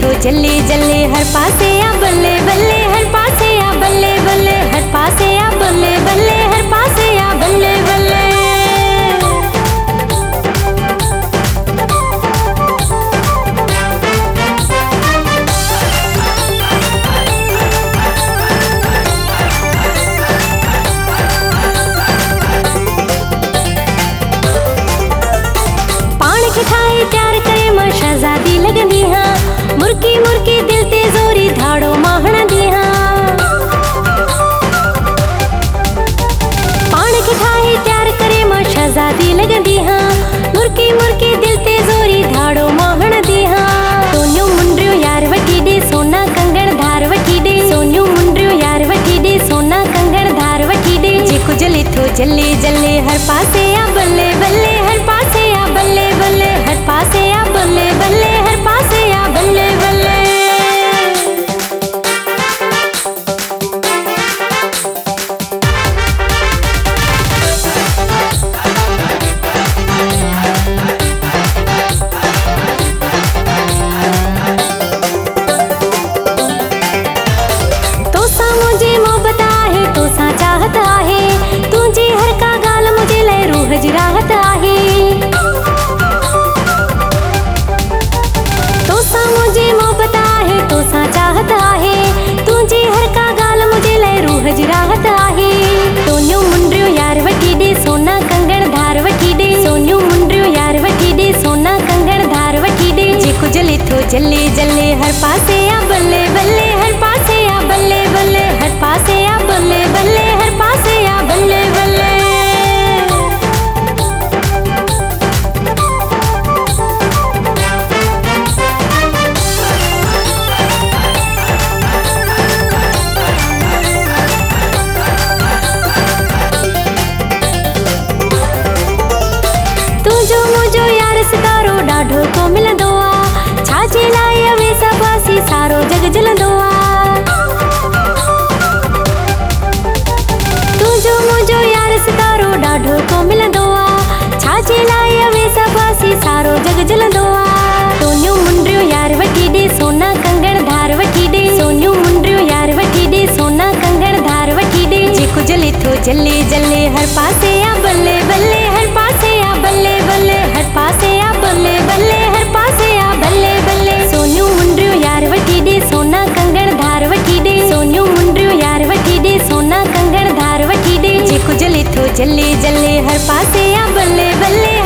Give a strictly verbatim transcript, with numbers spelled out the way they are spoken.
तो जल्ले जल्ले हर पासे आ बल्ले बल्ले हर पासे आ बल्ले बल्ले हर पासे आ बल्ले बल्ले हर पासे आ बल्ले बल्ले। खाए प्यार करे मां शहजादी लगदी हाँ, मुर्की मुर्की दिल ते जोरी धाड़ो माहण दी हाँ। पान के खाए प्यार करे मां शहजादी लगदी हाँ, मुर्की मुर्की दिल ते जोरी धाड़ो माहण दी हाँ। सोनियो मुंडरियो यार वठी दे सोना कंगण धार वठी दे, सोनियो मुंडरियो यार वठी दे सोना कंगण धार वठी दे। जेको जले तो जल्ले जल्ले हर पासे आ बल्ले बल्ले हर पासे आ बल्ले बल्ले हर पासे आ बल्ले बल्ले हर पासे आ बल्ले बल्ले। तो सा मुझे मोहब्बत आहे तो सा चाहत आहे, तुझे हर का गाल मुझे ले रूह जराहत आहे। मुझे मोहब्बत आहे तो सा चाहत आहे, तुझे हर का गाल मुझे ले रूह जराहत आहे। सोनियो मुंडरियो यार वठी दे सोना कंगण धार वठी दे, सोनियो मुंडरियो यार वठी दे सोना कंगण धार वठी दे। जेको जले तो जल्ले जल्ले हर पासे आ बल्ले बल्ले हर पासे आ बल्ले बल्ले हर पासे आ बल्ले बल्ले हर पासे आ बल्ले बल्ले। तुझो मुझो यार सितारो डाढो को मिलंदो आ, छाजे लाए अवे सबासी सारो जग जलंदो आ। तुझो मुझो यार सितारो डाढो को मिलंदो आ, छाजे लाए अवे सबासी सारो जग जलंदो आ। सोनियो मुंडरियो यार वठी दे सोना कंगण धार वठी दे, सोनियो मुंडरियो यार वठी दे सोना कंगण धार वठी दे। जेको जले तो जल्ले जल्ले हर पासे आ बल्ले बल्ले हर पासे आ बल्ले बल्ले हर पासे आ बल्ले बल्ले हर पासे आ बल्ले बल्ले। सोनियो मुंडरियो यार वठी दे सोना कंगण धार वठी दे, सोनियो मुंडरियो यार वठी दे सोना कंगण धार वठी दे। जेको जले तो जल्ले जल्ले हर पासे आ बल्ले बल्ले